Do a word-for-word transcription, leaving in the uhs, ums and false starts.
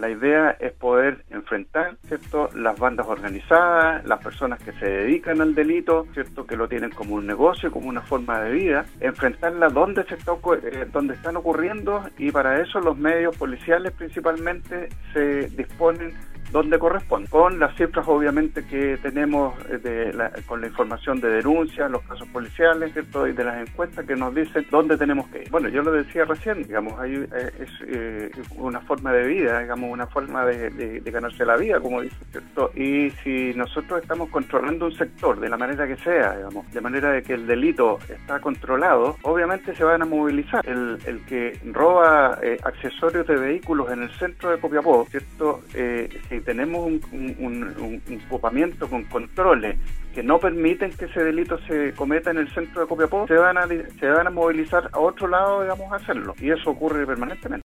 La idea es poder enfrentar, ¿cierto?, las bandas organizadas, las personas que se dedican al delito, ¿cierto?, que lo tienen como un negocio, como una forma de vida, enfrentarla donde se está, eh, donde están ocurriendo, y para eso los medios policiales principalmente se disponen donde corresponde, con las cifras obviamente que tenemos de la, con la información de denuncias, los casos policiales, ¿cierto?, y de las encuestas que nos dicen dónde tenemos que ir. Bueno, yo lo decía recién, digamos, hay, eh, es eh, una forma de vida, digamos, una forma de, de, de ganarse la vida, como dice, ¿cierto? Y si nosotros estamos controlando un sector de la manera que sea, digamos, de manera de que el delito está controlado, obviamente se van a movilizar. El, el que roba eh, accesorios de vehículos en el centro de Copiapó, ¿cierto?, eh, si tenemos un, un, un, un ocupamiento con controles que no permiten que ese delito se cometa en el centro de Copiapó, se van a se van a movilizar a otro lado, digamos, a hacerlo. Y eso ocurre permanentemente.